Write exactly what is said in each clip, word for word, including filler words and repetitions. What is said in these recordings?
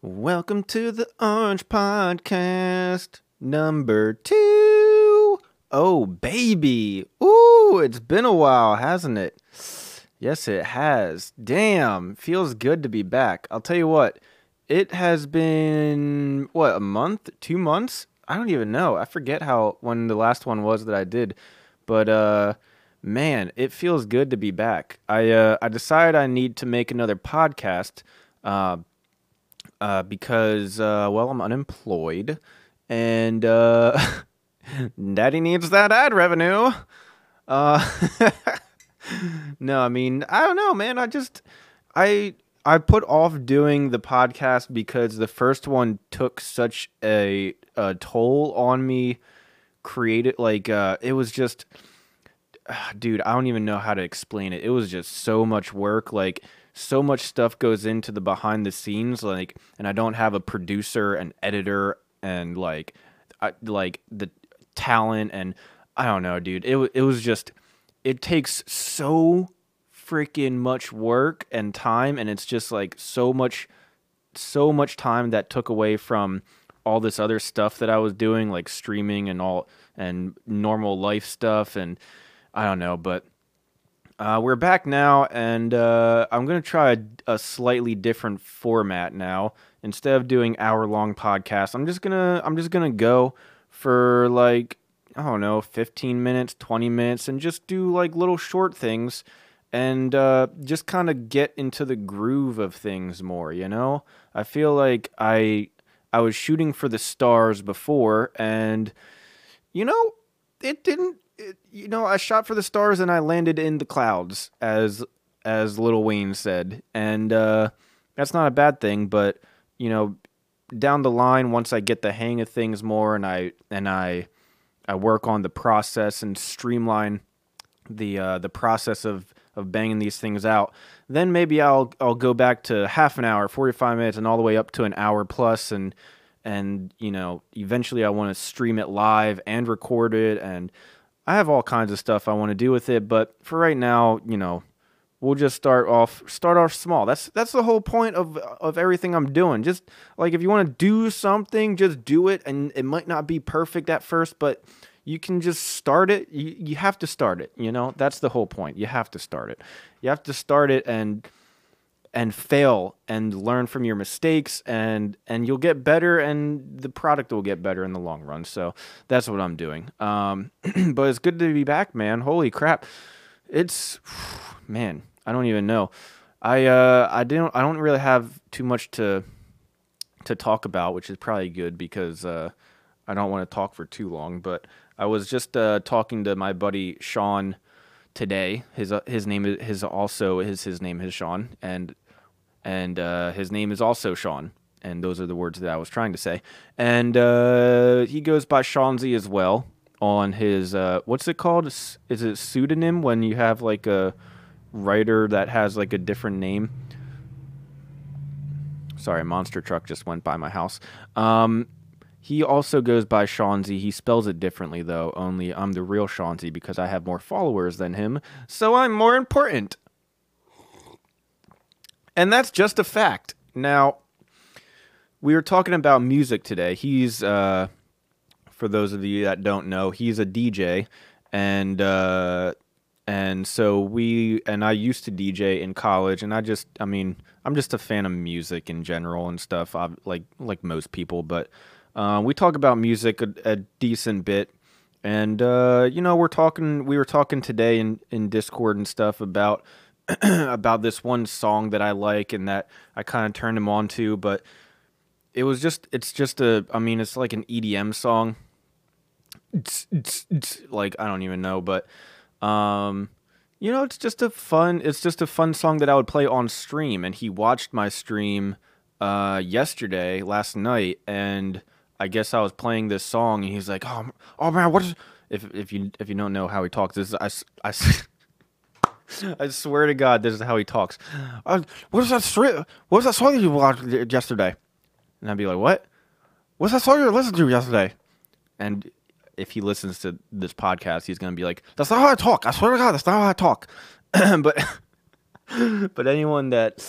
Welcome to the Orange Podcast, number two. Oh, baby. Ooh, it's been a while, hasn't it? Yes, it has. Damn, feels good to be back. I'll tell you what, it has been, what, a month? Two months? I don't even know. I forget how, when the last one was that I did. But, uh, man, it feels good to be back. I, uh, I decided I need to make another podcast, uh, uh, because, uh, well, I'm unemployed, and uh, Daddy needs that ad revenue. Uh, no, I mean, I don't know, man. I just, I, I put off doing the podcast because the first one took such a, a toll on me. Created like, uh, it was just, dude, I don't even know how to explain it. It was just so much work. Like, so much stuff goes into the behind the scenes, like, and I don't have a producer and editor and like I, like the talent, and I don't know, dude. It it was just, it takes so freaking much work and time, and it's just like so much so much time that took away from all this other stuff that I was doing, like streaming and all and normal life stuff, and I don't know, but uh, we're back now, and uh, I'm gonna try a, a slightly different format now. Instead of doing hour-long podcasts, I'm just gonna I'm just gonna go for like, I don't know, fifteen minutes, twenty minutes, and just do like little short things, and uh, just kind of get into the groove of things more. You know, I feel like I I was shooting for the stars before, and you know, it didn't. It, you know, I shot for the stars and I landed in the clouds, as as Lil Wayne said, and uh, that's not a bad thing. But you know, down the line, once I get the hang of things more, and I and I I work on the process and streamline the uh, the process of of banging these things out, then maybe I'll I'll go back to half an hour, forty-five minutes, and all the way up to an hour plus, and and you know, eventually I want to stream it live and record it, and I have all kinds of stuff I want to do with it, but for right now, you know, we'll just start off start off small. That's that's the whole point of of everything I'm doing. Just like, if you want to do something, just do it, and it might not be perfect at first, but you can just start it. You you have to start it, you know? That's the whole point. You have to start it. You have to start it and and fail and learn from your mistakes, and and you'll get better, and the product will get better in the long run. So that's what I'm doing. Um, but it's good to be back, man. Holy crap. It's, man, I don't even know. I uh I don't I don't really have too much to to talk about, which is probably good because uh I don't want to talk for too long, but I was just uh talking to my buddy Sean today. His uh, his name is his also his his name is Sean, and and uh, his name is also Sean, and those are the words that I was trying to say. And uh, he goes by Seanzy as well on his uh, what's it called? Is it pseudonym when you have like a writer that has like a different name? Sorry, a monster truck just went by my house. Um, he also goes by Seanzy. He spells it differently though. Only I'm the real Seanzy because I have more followers than him, so I'm more important. And that's just a fact. Now, we were talking about music today. He's, uh, for those of you that don't know, he's a D J, and uh, and so we and I used to D J in college, and I just, I mean, I'm just a fan of music in general and stuff, I've, like like most people. But uh, we talk about music a, a decent bit, and uh, you know, we're talking. We were talking today in in Discord and stuff about. about this one song that I like and that I kind of turned him on to, but it was just, it's just a, I mean, it's like an E D M song. It's, it's, it's like, I don't even know, but, um, you know, it's just a fun, it's just a fun song that I would play on stream. And he watched my stream, uh, yesterday, last night, and I guess I was playing this song, and he's like, oh, oh man, what is, if, if you, if you don't know how he talks, this is, I, I, I swear to God, this is how he talks. Uh, what was that? Stri- what was that song you watched yesterday? And I'd be like, "What? What's that song you listened to yesterday?" And if he listens to this podcast, he's gonna be like, "That's not how I talk. I swear to God, that's not how I talk." but but anyone that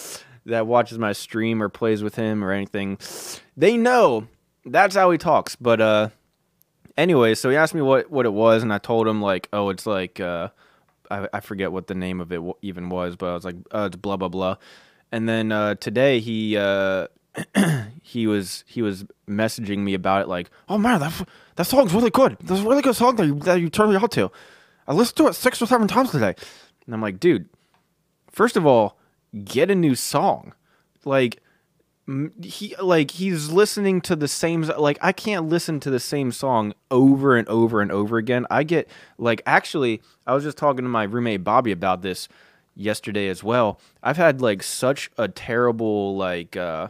that watches my stream or plays with him or anything, they know that's how he talks. But uh, anyway, so he asked me what, what it was, and I told him like, oh, it's like uh, I I forget what the name of it w- even was, but I was like, uh, it's blah blah blah. And then uh, today he uh, he was he was messaging me about it like, oh man, that that song's really good. That's a really good song that you that you turned me out to. I listened to it six or seven times today. And I'm like, dude, first of all, get a new song. Like he like he's listening to the same, like I can't listen to the same song over and over and over again. I get like, actually I was just talking to my roommate Bobby about this yesterday as well. I've had like such a terrible like uh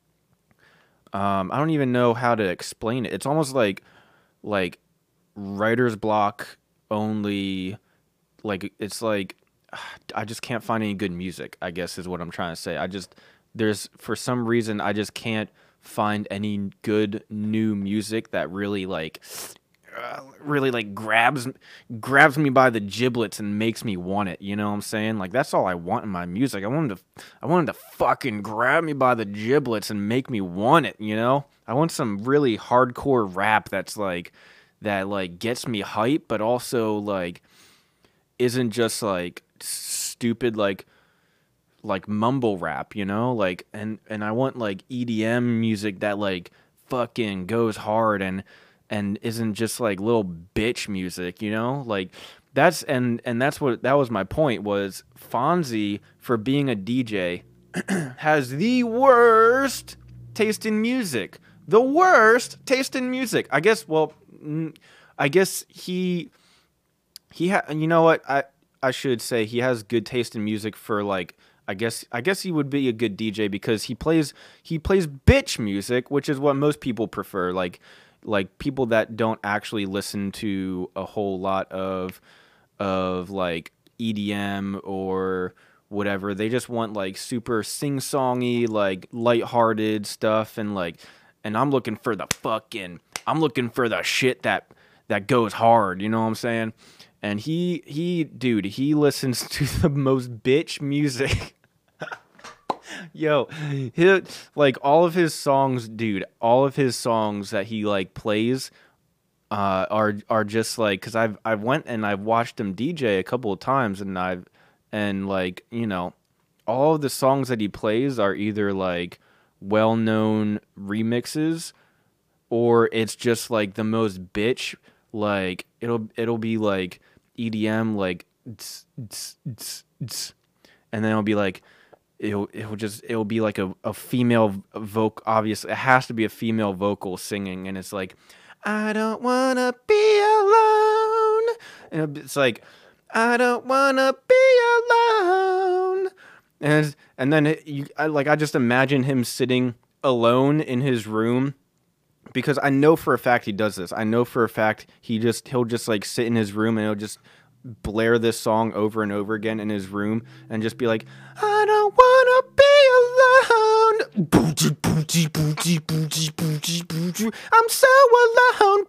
um I don't even know how to explain it. It's almost like like writer's block only. Like it's like I just can't find any good music, I guess is what I'm trying to say. I just there's for some reason I just can't find any good new music that really like uh, really like grabs grabs me by the giblets and makes me want it, you know what I'm saying? Like that's all I want in my music. I want 'em to I want 'em to fucking grab me by the giblets and make me want it, you know? I want some really hardcore rap that's like that like gets me hype but also like isn't just like stupid like like mumble rap, you know? Like and and I want like E D M music that like fucking goes hard and and isn't just like little bitch music, you know? Like that's and and that's what that was my point was Fonzie, for being a D J, has the worst taste in music. The worst taste in music. I guess well I guess he He ha- you know what I I should say he has good taste in music for like I guess I guess he would be a good D J because he plays he plays bitch music, which is what most people prefer. Like like people that don't actually listen to a whole lot of of like E D M or whatever. They just want like super sing-songy, like lighthearted stuff and like and I'm looking for the fucking I'm looking for the shit that that goes hard, you know what I'm saying? And he, he, dude, he listens to the most bitch music. Yo, he, like all of his songs, dude, all of his songs that he like plays uh, are are just like, cause I've I went and I've watched him D J a couple of times, and I've and like you know, all of the songs that he plays are either like well known remixes or it's just like the most bitch. Like it'll it'll be like E D M like tss, tss, tss, tss. And then it'll be like it'll it'll just it'll be like a, a female vocal. Obviously it has to be a female vocal singing, and it's like I don't wanna be alone, and it's like I don't wanna be alone, and and then it, you I, like I just imagine him sitting alone in his room. Because I know for a fact he does this. I know for a fact he just he'll just like sit in his room and he'll just blare this song over and over again in his room and just be like, I don't wanna be alone. I'm so alone.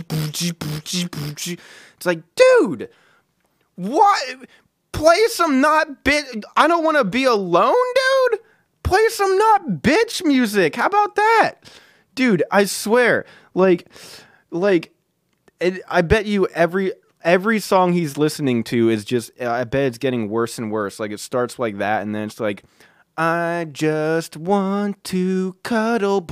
It's like, dude, what? Play some not bit. I don't want to be alone, dude. Play some not bitch music. How about that? Dude, I swear, like, like, it, I bet you every every song he's listening to is just, I bet it's getting worse and worse. Like, it starts like that, and then it's like, I just want to cuddle.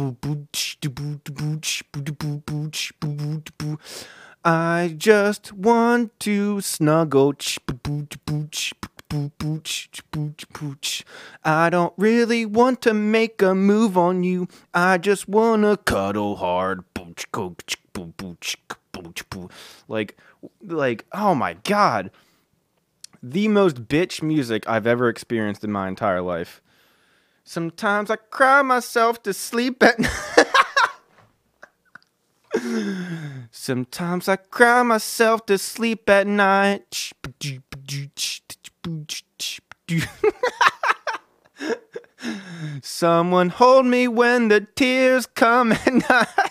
I just want to snuggle. I don't really want to make a move on you. I just wanna cuddle hard. Like, like, oh my god. The most bitch music I've ever experienced in my entire life. Sometimes I cry myself to sleep at night. Sometimes I cry myself to sleep at night. Someone hold me when the tears come at night.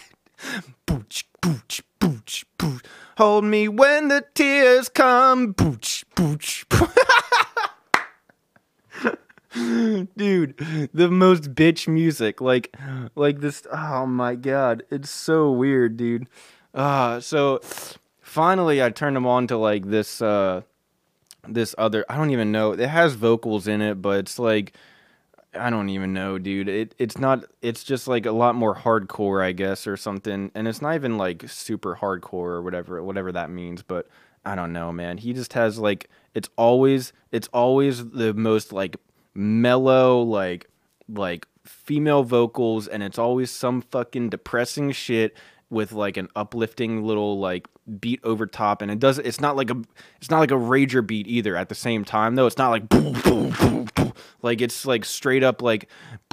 Hold me when the tears come. Dude, the most bitch music. Like like this oh my god. It's so weird, dude. Uh so finally I turned him on to like this uh this other I don't even know. It has vocals in it, but it's like I don't even know, dude. It it's not it's just like a lot more hardcore, I guess, or something. And it's not even like super hardcore or whatever whatever that means, but I don't know, man. He just has like it's always it's always the most like mellow like like female vocals, and it's always some fucking depressing shit with like an uplifting little like beat over top, and it does it's not like a it's not like a rager beat either at the same time though. It's not like boom, boom, boom, boom. Like it's like straight up like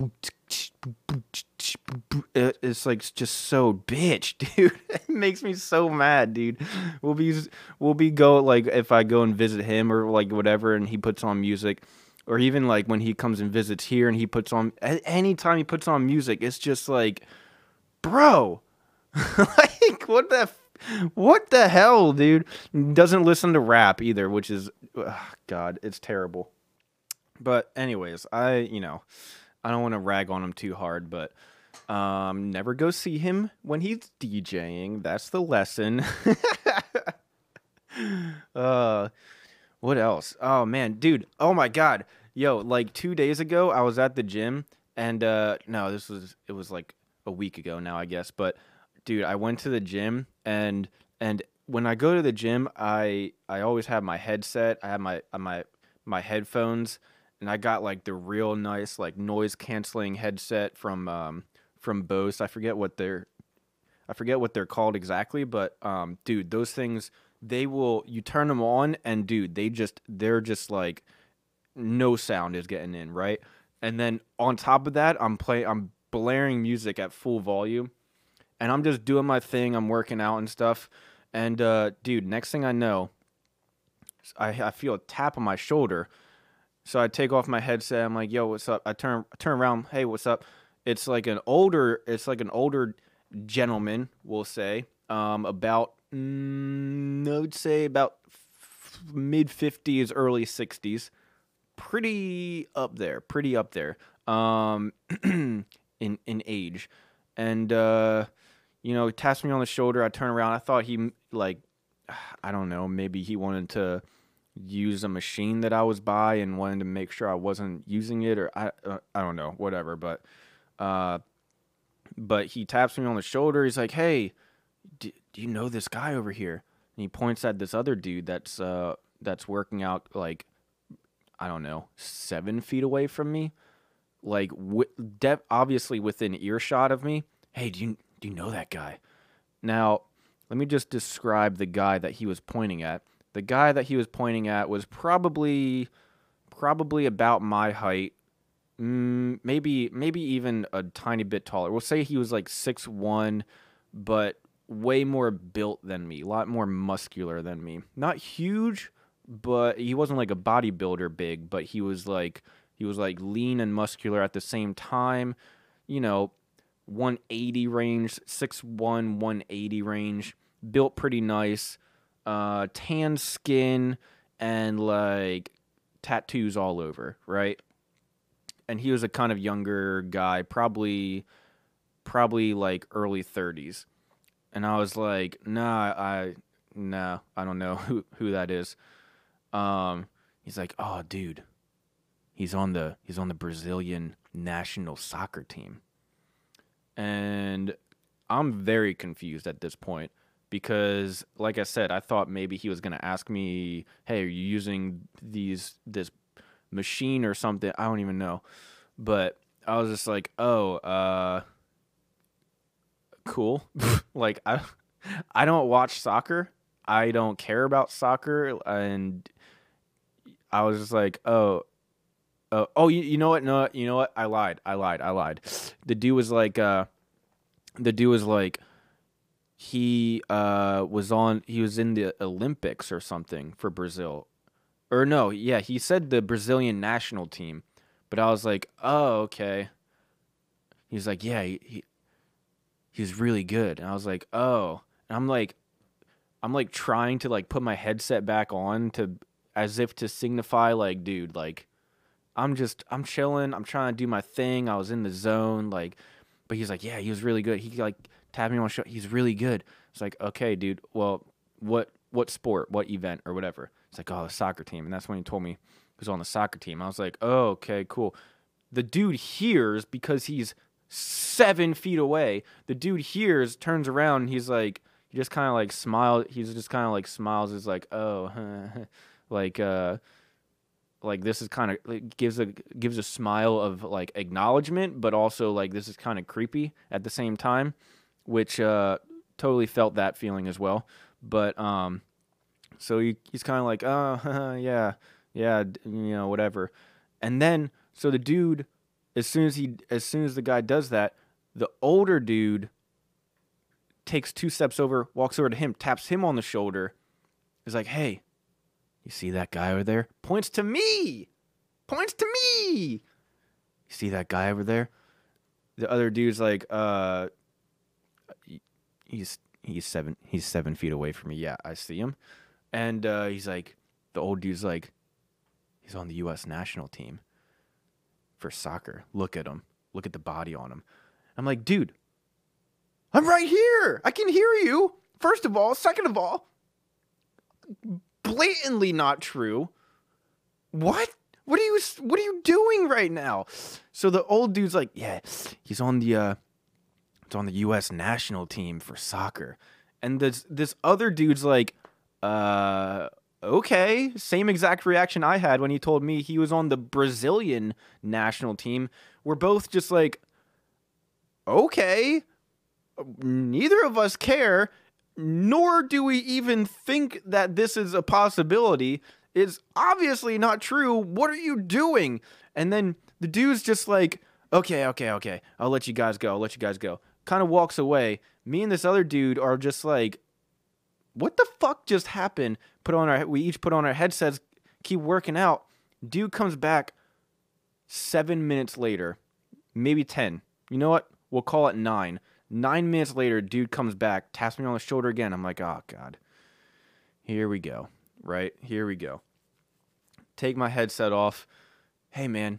it's like just so bitch, dude. It makes me so mad, dude. We'll be we'll be go like if I go and visit him or like whatever, and he puts on music, or even like when he comes and visits here and he puts on anytime he puts on music, it's just like, bro, like what the what the hell, dude? Doesn't listen to rap either, which is ugh, God, it's terrible. But anyways, I you know I don't want to rag on him too hard, but um, never go see him when he's DJing. That's the lesson. uh, what else? Oh man, dude. Oh my God. Yo, like two days ago, I was at the gym, and uh, no, this was it was like a week ago now, I guess. But dude, I went to the gym, and and when I go to the gym, I I always have my headset. I have my uh, my my headphones, and I got like the real nice like noise canceling headset from um from Bose. I forget what they're I forget what they're called exactly, but um dude, those things they will you turn them on and dude, they just they're just like no sound is getting in, right? And then on top of that, I'm play I'm blaring music at full volume, and I'm just doing my thing. I'm working out and stuff. And uh dude, next thing I know, I I feel a tap on my shoulder. So I take off my headset. I'm like, "Yo, what's up?" I turn I turn around. "Hey, what's up?" It's like an older it's like an older gentleman, we'll say, um, about mm, I would say about f- mid fifties, early sixties, pretty up there, pretty up there, um, in in age, and uh, you know, he taps me on the shoulder. I turn around. I thought he like, I don't know, maybe he wanted to use a machine that I was by and wanted to make sure I wasn't using it, or I uh, I don't know, whatever. But uh, but he taps me on the shoulder. He's like, "Hey, do, do you know this guy over here?" And he points at this other dude that's uh that's working out like I don't know seven feet away from me, like w- de- obviously within earshot of me. "Hey, do you do you know that guy?" Now, let me just describe the guy that he was pointing at. The guy that he was pointing at was probably probably about my height, mm, maybe maybe even a tiny bit taller. We'll say he was like six one, but way more built than me, a lot more muscular than me. Not huge, but he wasn't like a bodybuilder big, but he was like he was like lean and muscular at the same time. You know, one eighty range, six one, one eighty range, built pretty nice, uh, tan skin, and like tattoos all over, right? And he was a kind of younger guy, probably probably like early thirties. And I was like, nah, I nah, I don't know who who that is. Um, he's like, oh, dude, he's on the he's on the Brazilian national soccer team. And I'm very confused at this point because, like I said, I thought maybe he was gonna ask me, "Hey, are you using these this machine or something?" I don't even know, but I was just like, "Oh, uh, cool." Like I, I don't watch soccer. I don't care about soccer, and I was just like, "Oh, uh, oh, you, you know what? No, you know what? I lied. I lied. I lied." The dude was like, uh, the dude was like, he uh was on he was in the Olympics or something for Brazil. Or no, yeah, he said the Brazilian national team. But I was like, "Oh, okay." He's like, "Yeah, he, he he's really good." And I was like, "Oh." And I'm like I'm like trying to like put my headset back on to as if to signify like, dude, like I'm just I'm chilling. I'm trying to do my thing. I was in the zone, like, but he's like, yeah, he was really good. He like tapped me on the shoulder. He's really good. It's like, okay, dude. Well, what what sport, what event, or whatever? It's like, oh, the soccer team, and that's when he told me he was on the soccer team. I was like, oh, okay, cool. The dude hears because he's seven feet away. The dude hears, turns around, and he's like, he just kind of like smiles. He's just kind of like smiles. Is like, oh, like uh. like this is kind of like, gives a gives a smile of like acknowledgement, but also like this is kind of creepy at the same time, which uh, totally felt that feeling as well. But um, so he, he's kind of like, oh yeah, yeah, you know, whatever. And then so the dude, as soon as he as soon as the guy does that, the older dude takes two steps over, walks over to him, taps him on the shoulder, is like, hey. You see that guy over there? Points to me! Points to me! You see that guy over there? The other dude's like, uh, he's he's seven he's seven feet away from me. Yeah, I see him. And uh, he's like, the old dude's like, he's on the U S national team for soccer. Look at him. Look at the body on him. I'm like, dude, I'm right here. I can hear you. First of all, second of all, blatantly not true. What? What are you what are you doing right now? So the old dude's like, yeah, he's on the uh it's on the U S national team for soccer. And this this other dude's like, uh okay, same exact reaction I had when he told me he was on the Brazilian national team. We're both just like, okay, neither of us care. Nor do we even think that this is a possibility. It's obviously not true. What are you doing? And then the dude's just like, okay, okay, okay. I'll let you guys go. I'll let you guys go. Kind of walks away. Me and this other dude are just like, what the fuck just happened? Put on our, we each put on our headsets, keep working out. Dude comes back seven minutes later, maybe ten. You know what? We'll call it nine. Nine minutes later, dude comes back, taps me on the shoulder again. I'm like, oh, God. Here we go. Right? Here we go. Take my headset off. Hey, man.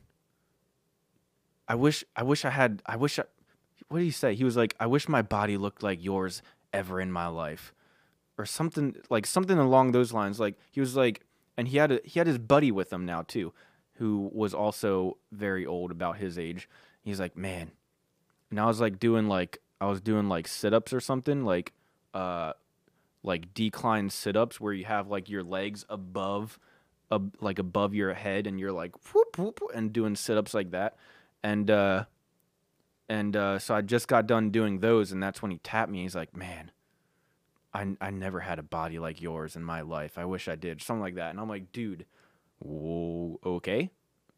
I wish I wish I had, I wish I, what did he say? He was like, I wish my body looked like yours ever in my life. Or something, like something along those lines. Like, he was like, and he had a, he had his buddy with him now, too, who was also very old, about his age. He's like, man. And I was like doing like, I was doing like sit-ups or something, like uh, like decline sit-ups where you have like your legs above, uh, like above your head, and you're like whoop, whoop, and doing sit-ups like that, and uh, and uh, so I just got done doing those, and that's when he tapped me. He's like, "Man, I I never had a body like yours in my life. I wish I did," something like that, and I'm like, "Dude, whoa, okay,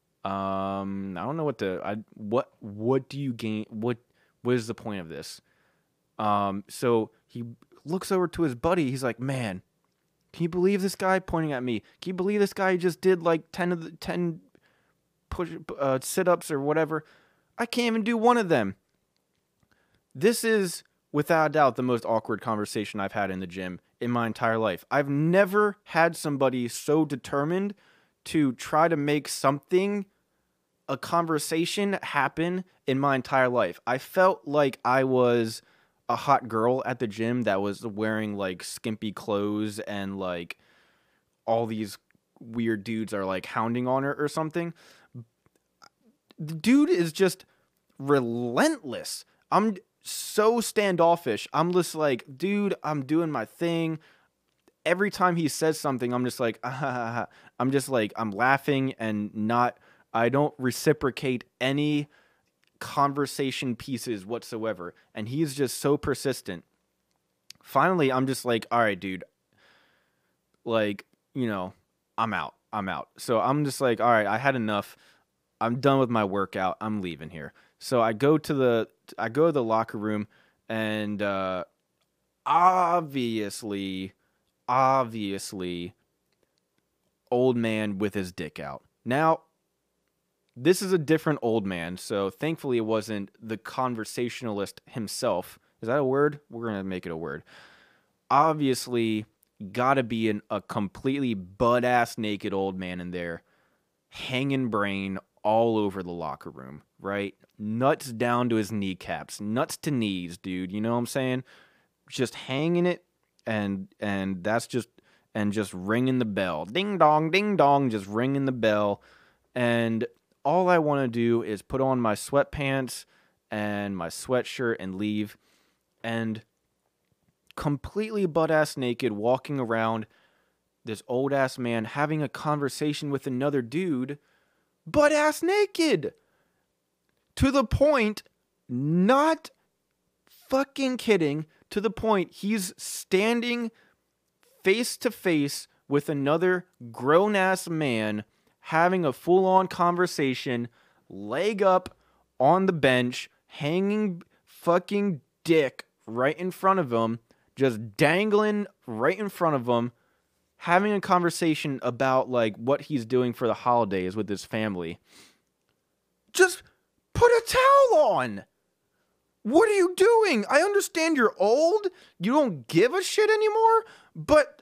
um, I don't know what to, I what what do you gain what." What is the point of this? Um, so he looks over to his buddy. He's like, man, can you believe this guy? Pointing at me. Can you believe this guy just did like ten of the ten push uh, sit-ups or whatever? I can't even do one of them. This is, without a doubt, the most awkward conversation I've had in the gym in my entire life. I've never had somebody so determined to try to make something, a conversation, happen in my entire life. I felt like I was a hot girl at the gym that was wearing like skimpy clothes, and like all these weird dudes are like hounding on her or something. The dude is just relentless. I'm so standoffish. I'm just like, dude, I'm doing my thing. Every time he says something, I'm just like, ah, I'm just like, I'm laughing and not, I don't reciprocate any conversation pieces whatsoever. And he's just so persistent. Finally, I'm just like, all right, dude, like, you know, I'm out. I'm out. So I'm just like, all right, I had enough. I'm done with my workout. I'm leaving here. So I go to the, I go to the locker room, and uh, obviously, obviously, old man with his dick out. Now, this is a different old man, so thankfully it wasn't the conversationalist himself. Is that a word? We're going to make it a word. Obviously, gotta be an, a completely butt-ass naked old man in there, hanging brain all over the locker room, right? Nuts down to his kneecaps, nuts to knees, dude. You know what I'm saying? Just hanging it, and and that's just and just ringing the bell, ding dong, ding dong, just ringing the bell, and all I want to do is put on my sweatpants and my sweatshirt and leave, and completely butt-ass naked, walking around this old-ass man having a conversation with another dude, butt-ass naked. To the point, not fucking kidding, to the point he's standing face-to-face with another grown-ass man having a full-on conversation, leg up on the bench, hanging fucking dick right in front of him, just dangling right in front of him, having a conversation about, like, what he's doing for the holidays with his family. Just put a towel on! What are you doing? I understand you're old, you don't give a shit anymore, but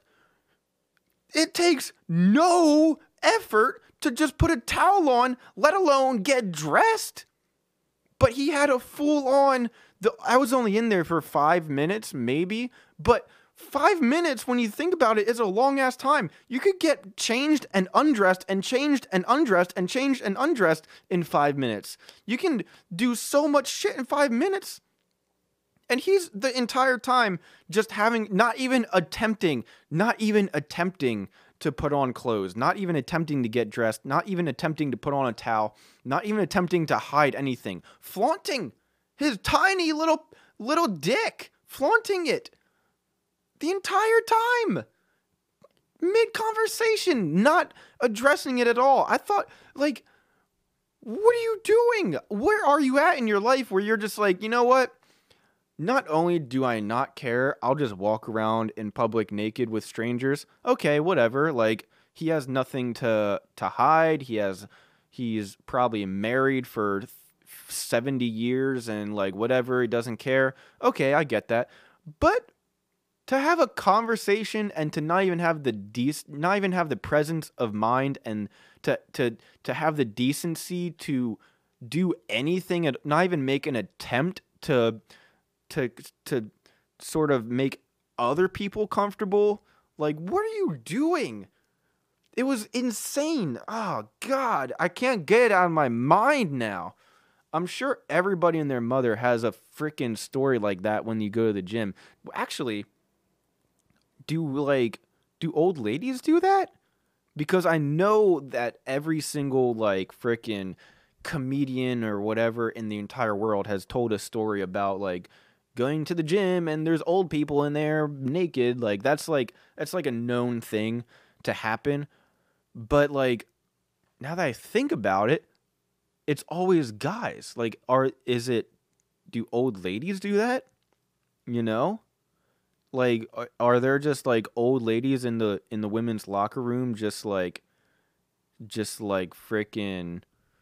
it takes no effort to just put a towel on, let alone get dressed. But he had a full-on... The, I was only in there for five minutes, maybe, but five minutes, when you think about it, is a long-ass time. You could get changed and undressed and changed and undressed and changed and undressed in five minutes. You can do so much shit in five minutes. And he's the entire time just having, not even attempting, not even attempting to put on clothes, not even attempting to get dressed, not even attempting to put on a towel, not even attempting to hide anything. Flaunting his tiny little, little dick. Flaunting it. The entire time. Mid-conversation. Not addressing it at all. I thought, like, what are you doing? Where are you at in your life where you're just like, you know what? Not only do I not care, I'll just walk around in public naked with strangers. Okay, whatever. Like, he has nothing to to hide. He has, he's probably married for seventy years and, like, whatever. He doesn't care. Okay, I get that. But to have a conversation and to not even have the dec- not even have the presence of mind and to to to have the decency to do anything and not even make an attempt to to to sort of make other people comfortable. Like, what are you doing? It was insane. Oh, God. I can't get it out of my mind now. I'm sure everybody and their mother has a freaking story like that when you go to the gym. Actually, do, like, do old ladies do that? Because I know that every single, like, freaking comedian or whatever in the entire world has told a story about, like, going to the gym and there's old people in there naked. Like, that's like that's like a known thing to happen. But, like, now that I think about it, it's always guys. Like, are is it do old ladies do that? You know? Like, are, are there just, like, old ladies in the in the women's locker room just like just like freaking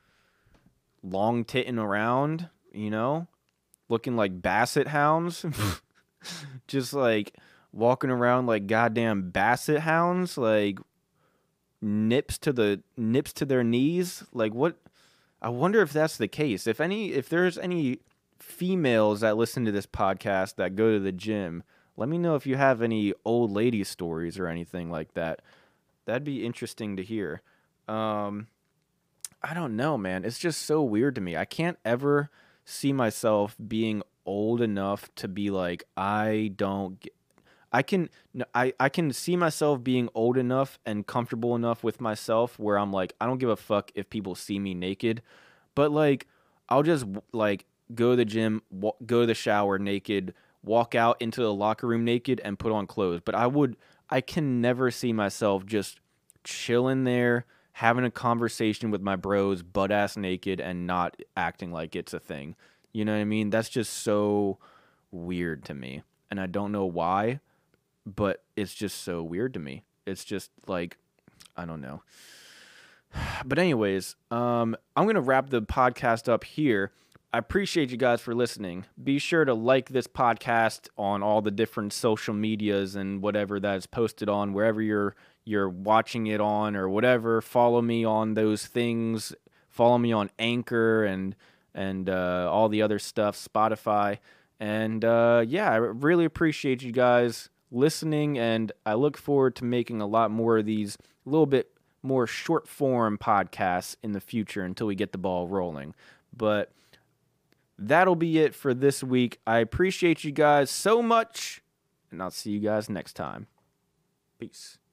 long titting around, you know? Looking like basset hounds, just like walking around like goddamn basset hounds, like nips to the nips to their knees. Like, what? I wonder if that's the case. If any, if there's any females that listen to this podcast that go to the gym, let me know if you have any old lady stories or anything like that. That'd be interesting to hear. Um, I don't know, man. It's just so weird to me. I can't ever see myself being old enough to be like, I don't get, I can I, I can see myself being old enough and comfortable enough with myself where I'm like, I don't give a fuck if people see me naked, but, like, I'll just, like, go to the gym, w- go to the shower naked, walk out into the locker room naked and put on clothes. But I would I can never see myself just chilling there, having a conversation with my bros, butt ass naked, and not acting like it's a thing. You know what I mean? That's just so weird to me. And I don't know why, but it's just so weird to me. It's just like, I don't know. But anyways, um, I'm going to wrap the podcast up here. I appreciate you guys for listening. Be sure to like this podcast on all the different social medias and whatever that is posted on, wherever you're you're watching it on or whatever. Follow me on those things. Follow me on Anchor and and uh, all the other stuff, Spotify. And uh, yeah, I really appreciate you guys listening, and I look forward to making a lot more of these a little bit more short form podcasts in the future until we get the ball rolling. But that'll be it for this week. I appreciate you guys so much, and I'll see you guys next time. Peace.